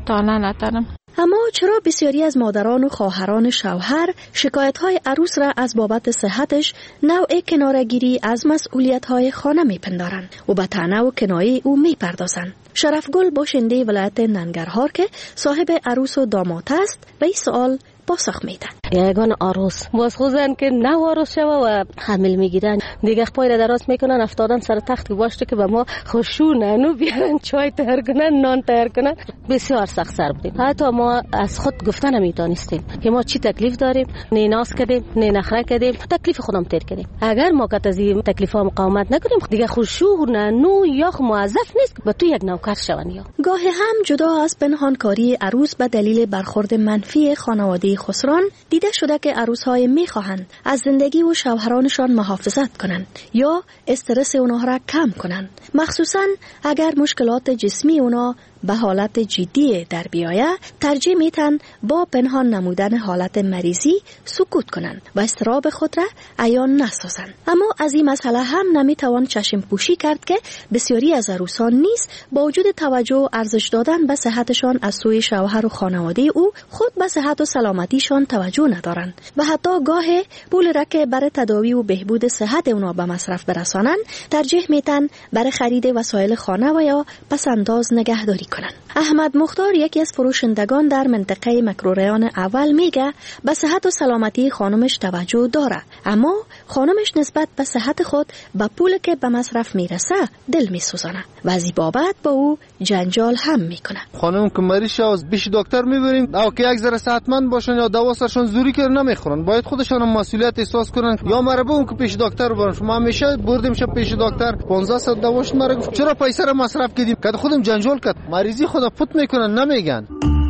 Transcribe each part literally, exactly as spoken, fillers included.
تا نتانم. اما چرا بسیاری از مادران و خواهران شوهر شکایت‌های عروس را از بابت صحتش نوع کناره‌گیری از مسئولیت‌های خانه می‌پندارند و به طعنه و کنایه او می‌پردازند؟ شرفگل باشنده ولایت ننگرهار که صاحب عروس و داماد است به این سوال پاسخ میدن. یگان عروس باز خوزن که نه عروس شوه و حمل میگیرن دیگه پای را دراز میکنن افتادن سر تخت که باشته که به ما خوشونه نو بیارن چای تیار کنن نان تیار کنن. بسیار سخت سر بودیم. حتی ما از خود گفتن نمیتونستیم که ما چی تکلیف داریم، نه ناز کردیم نه نخره کردیم، تکلیف خودم تیر کردیم. اگر ما که از این تکلیفا مقاومت نکنیم دیگه خوشونه نو یا موظف نیست به تو یک نوکر شون. یا گاهی هم جدا از پنهانکاری عروس به دلیل برخورد منفی خانواده خسران دیده شده که عروس‌های می‌خواهند از زندگی و شوهرانشان محافظت کنند یا استرس اونها را کم کنند، مخصوصاً اگر مشکلات جسمی اونها به حالت جدی در بیایه ترجیح میتن با پنهان نمودن حالت مریضی سکوت کنند و اضطراب خود را عیان نسازند. اما از این مسئله هم نمیتوان چشم پوشی کرد که بسیاری از عروسان نیز با وجود توجه و ارزش دادن به صحتشان از سوی شوهر و خانواده او خود به صحت و سلامتیشان توجه ندارند و حتی گاه پول را که برای تداوی و بهبود صحت اونا به مصرف برسانند ترجیح میتن برای خرید وسایل خانه و یا پسنداز نگهداری کنند. احمد مختار یکی از فروشندگان در منطقه مکروریان اول میگه به صحت و سلامتی خانمش توجه داره، اما خانمش نسبت به صحت خود به پول که به مصرف میرسه دل میسوزانه و از این بابت با او جنجال هم میکنه. خانم که مریض شد پیش دکتر میبریم او که یک ذره صحتمند باشن یا دوا سرشون زوری کر نمیخورن، باید خودشون هم مسئولیت احساس کنن یا مربون که پیش دکتر برن. ما همیشه بردیم شب پیش دکتر پانزده صد دواش مرا گفت چرا پیسه را مصرف کردیم که خودم جنجال کرد مریضی خدا پوت میکنن نمیگن.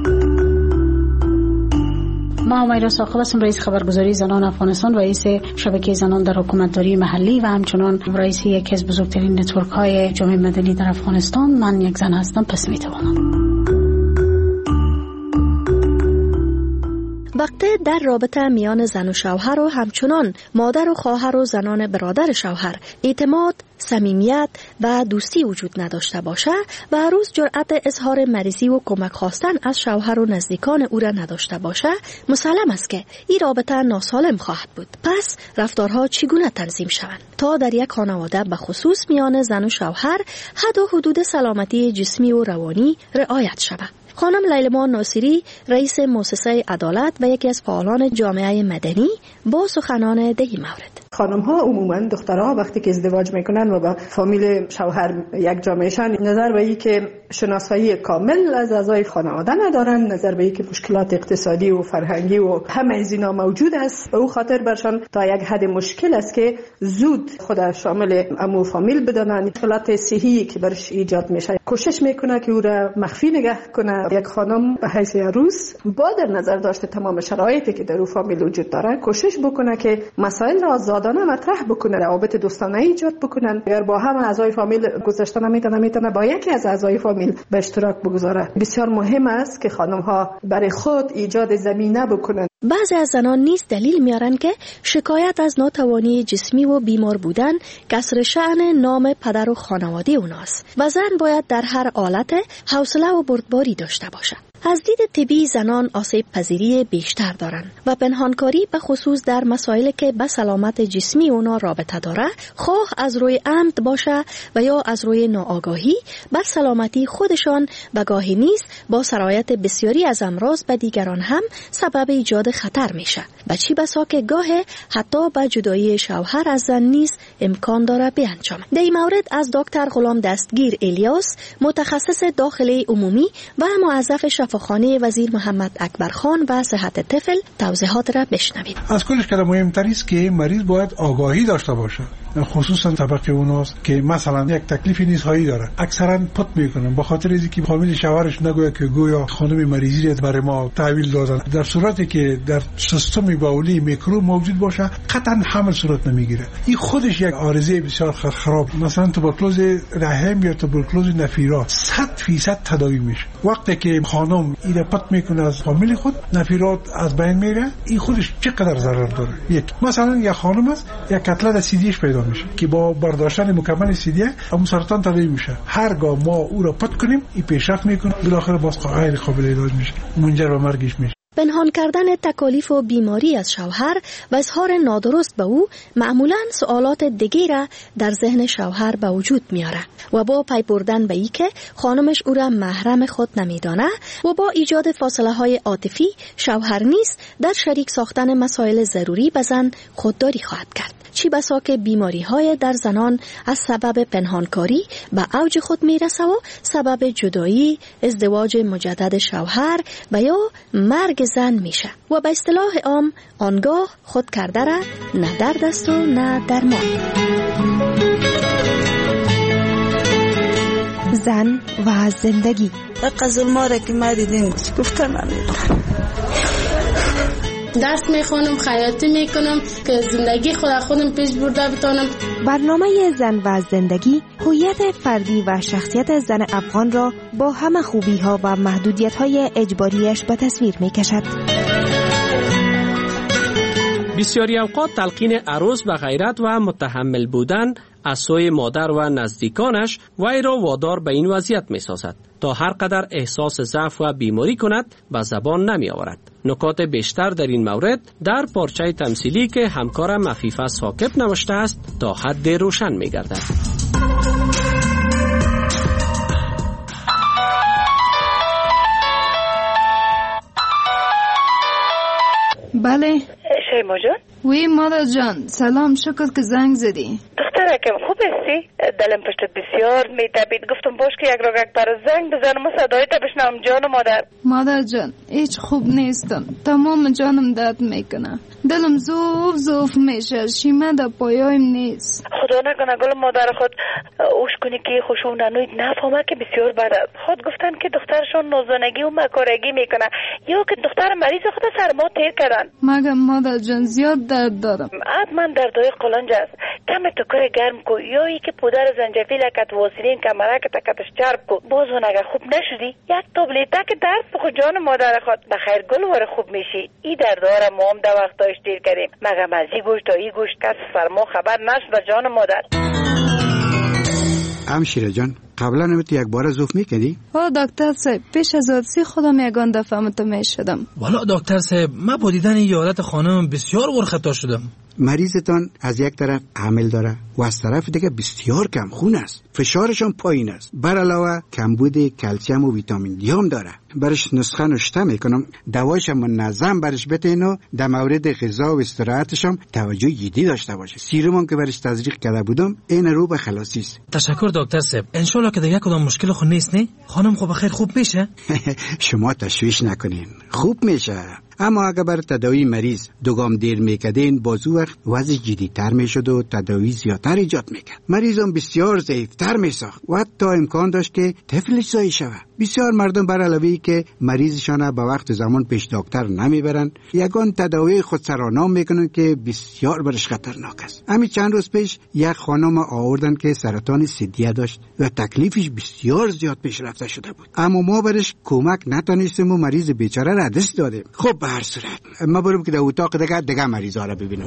ما همیرا ساقب هستم، رئیس خبرگزاری زنان افغانستان، رئیس شبکه زنان در حکومتداری محلی و همچنان رئیس یکی از بزرگترین نتورک های جامعه مدنی در افغانستان. من یک زن هستم، پس میتوانم وقتی در رابطه میان زن و شوهر و همچنان مادر و خواهر و زنان برادر شوهر اعتماد، صمیمیت و دوستی وجود نداشته باشه و عروس جرأت اظهار مریضی و کمک خواستن از شوهر و نزدیکان او را نداشته باشه، مسلم است که این رابطه ناسالم خواهد بود. پس رفتارها چگونه تنظیم شوند تا در یک خانواده به خصوص میان زن و شوهر حد و حدود سلامتی جسمی و روانی رعایت شود؟ خانم لیلمان ناصری رئیس مؤسسه عدالت و یکی از فعالان جامعه مدنی با سخنان در این مورد: خانم ها عموما دخترها وقتی که ازدواج میکنن و با فامیل شوهر یک جامعه شن، نظر به این که شناسایی کامل از اعضای خانواده ندارن، نظر به این که مشکلات اقتصادی و فرهنگی و همه از اینا موجود است، به او خاطر برشان تا یک حد مشکل است که زود خود شامل امو فامیل بدانن. مشکلات صحی که برش ایجاد میشه کوشش میکنه که او را مخفی نگه کنه. یک خانم به حیث عروس با در نظر داشته تمام شرایطی که در او فامیل وجود داره کوشش بکنه که مسائل را آزادانه مطرح بکنه، روابط دوستانه ایجاد بکنن. اگر با هم اعضای فامیل گذشته نمیتونه میتونه با یکی از اعضای فامیل به اشتراک بگذاره. بسیار مهم است که خانم ها برای خود ایجاد زمینه بکنن. بعضی از زنان نیز دلیل میارن که شکایت از ناتوانی جسمی و بیمار بودن کسر شأن نام پدر و خانواده اوناست و زن باید در هر حالت حوصله و بردباری داشته باشه. از دید طبی زنان آسیب پذیری بیشتر دارند و پنهانکاری به خصوص در مسائلی که به سلامت جسمی اونا رابطه داره، خواه از روی عمد باشه و یا از روی ناآگاهی، بر سلامتی خودشان و گاهی نیز با سرایت بسیاری از امراض به دیگران هم سبب ایجاد خطر میشه و چی بسا که گاه حتی به جدایی شوهر از زن نیز امکان داره بیانجامه. در این مورد از دکتر غلام دستگیر الیاس، متخصص داخلی عمومی و موظف شفاخانه وزیر محمد اکبرخان و صحت طفل، توضیحات را بشنوید. از کلش که مهمتر است که مریض باید آگاهی داشته باشه، خصوصا طبقه اوناست که مثلا یک تکلیف نیزهایی داره، اکثرا پت میکنن به خاطر اینکه فامیل شوهرش نگویا که گویا خانم مریضی برای ما تحویل دادن، در صورتی که در سیستم باولی میکروب موجود باشه قطعا حمل صورت نمیگیره. این خودش یک عارضه بسیار خراب. مثلا توبرکلوز رحم یا توبرکلوز نفیرات صد درصد تداوی میشه. وقتی که خانم اینا پت میکنه از فامیل خود، نفیرات از بین میره، این خودش چقدر ضرر داره. یک مثلا یک خانم است یک کتلت اسیدیش پیدا اعلام میشه که با برداشتن مکمل سیدیه اون سرطان تداوی میشه. هرگاه ما او را پت کنیم این پیشرفت میکنه، بالاخره باز غیر قابل علاج میشه، منجر به مرگش میشه. پنهان کردن تکالیف و بیماری از شوهر و اظهار نادرست به او معمولاً سوالات دیگه را در ذهن شوهر به وجود میاره و با پی بردن به ای که خانمش او را محرم خود نمیدانه و با ایجاد فاصله های عاطفی شوهر نیز در شریک ساختن مسائل ضروری به زن خودداری خواهد کرد. چی بسا که بیماری های در زنان از سبب پنهانکاری به اوج خود میرسه و سبب جدایی، ازدواج مجدد شوهر و یا مرگ زن میشه و به اصطلاح عام آنگاه خود کرده را نه درد است و نه درمان. زن و زندگی. قزل ماره که ما دیدیم گفتم نمیدونم، درس میخونم، خیاطی میکنم که زندگی خود خودم پیش برده بتونم. برنامه زن و زندگی هویت فردی و شخصیت زن افغان را با همه خوبی ها و محدودیت های اجباریش به تصویر میکشد. بسیاری اوقات تلقین عروس به غیرت و متحمل بودن از سوی مادر و نزدیکانش وی را وادار به این وضعیت می سازد تا هر قدر احساس ضعف و بیماری کند به زبان نمی آورد. نکات بیشتر در این مورد در پارچه تمثیلی که همکارم عفیفه ثاقب نوشته است تا حد روشن می گردد. بله شیما جان. وی مادر جان سلام، شکر که زنگ زدی. دخترکم خوب هستی؟ دلم پشتت بسیار میتپید، گفتم باش که یک راگک پر زنگ بزنم و صدایت بشنوم جان مادر. مادر جان هیچ خوب نیستم، تمام جانم درد میکنه، دلم زوف زوف میشه، شیمه در پایایم نیست. خدا نکنه گل مادر خود اوش کنی که خوشون ننوید نفهمه که بسیار بده. خود گفتن که دخترشون نوزانگی و مکارگی میکنه یا که دختر مریض خود سرما تیر کردن. مگم مادر جان زیاد درد دارم. حتما دردای قلنج است، کم تکر گرم کو یا ای که پودر زنجفیل کت واسلین کمره که تکتش چرب کو. باز اون اگر خوب نشدی یک تابلته که درد بخو جان مادر خود بخیر گل واره خوب میشی. ای درداره ما هم در وقتاش دیر کردیم، مگم از ای گوشت تا ای گوشت کس فرما خبر نشد به جان مادر. همشیره جان قبلا نمیت یک بار زوف میکردی؟ ها دکتر صاحب پیش از حادثه خودم یگان دفعه متوجه شدم. والا دکتر صاحب من با دیدن این حالت خانم بسیار ورخطا شدم. مریضتان از یک طرف حمل داره و از طرف دیگه بسیار کم خون است، فشارشان پایین است، بر علاوه کمبود کلسیم و ویتامین دی هم داره. برش نسخه نوشته میکنم دواش منظم برش بتین و در مورد غذا و استراحتش هم توجه جدی داشته باشه. سیروم که برش تزریق کرده بودم این رو به خلاصی است. تشکر دکتر صاحب، ان شاء الله که دیگه کدام مشکل خود نیست نه؟ خانم خوب بخیر خوب میشه؟ شما تشویش نکنین، خوب میشه. اما اگر بر تداوی مریض دوگام دیر میکدین بازو وقت وضع جدیدتر میشد و تداوی زیادتر ایجاد میکرد. مریضم بسیار ضعیفتر میساخت و حتی امکان داشت که طفلش زایی شود. بسیار مردم بر علاوه که مریضشان به وقت زمان پیش دکتر نمیبرن، یگان تداوی خودسرانه میکنن که بسیار برش خطرناک است. همین چند روز پیش یک خانم آوردن که سرطان ثدیه داشت و تکلیفش بسیار زیاد پیشرفته شده بود، اما ما برش کمک نتونستیم و مریض بیچاره را دست دادیم. خب به هر صورت ما بریم که در اتاق دیگه دیگه مریضا را ببینم.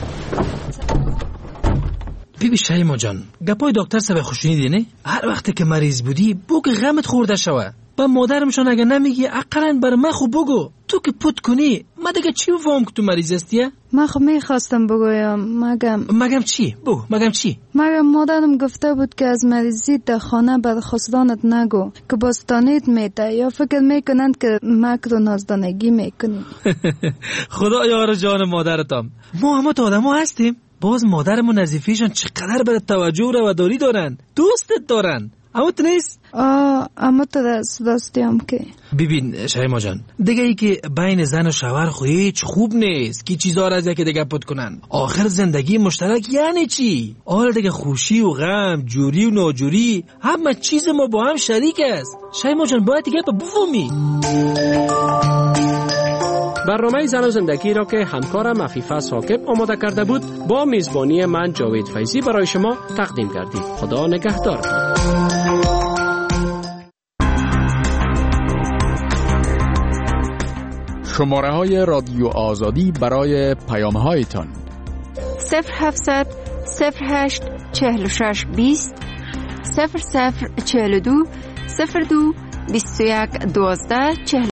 بیبی شیما جان گپای دکتر سبه خوشنیدی نه؟ هر وقتی که مریض بودی بگو غمت خورده شوه. با مادرمشان اگه نمیگی اقلن بر من خوب بگو. تو که پود کنی ما دیگه چی بفهم که تو مریض هستی؟ من خب میخواستم بگویم مگم مگم چی؟ بگو مگم چی؟ مگم مادرم گفته بود که از مریضی در خانه بر خسرانت نگو که باستانیت میده یا فکر میکنند که مکر و نازدانگی میکنی. خدا یار جان مادرتم. ما همه تا آدم ها هستیم. باز مادرمون نظیفیشان چقدر برای توجه و رواداری دارن، دوستت دارن. اما تو نیست؟ آه اما تو دست دستیم که ببین شیما جان دیگه ای که بین زن و شوهر خو هیچ خوب نیست که چیزا را از یکی دیگه پد کنن. آخر زندگی مشترک یعنی چی؟ آل دیگه خوشی و غم، جوری و ناجوری، همه چیز ما با هم شریک است. شیما جان باید دیگه بفهمی. برنامه زن و زندگی را که همکارم عفیفه ثاقب آماده کرده بود با میزبانی من جاوید فیضی برای شما تقدیم کردیم. خدا نگهدار. شماره های رادیو آزادی برای پیام هایتان صفر هفتصد صفر هشت چهل و شش بیست صفر صفر چهل و دو صفر دو بیست و یک دوازده چهل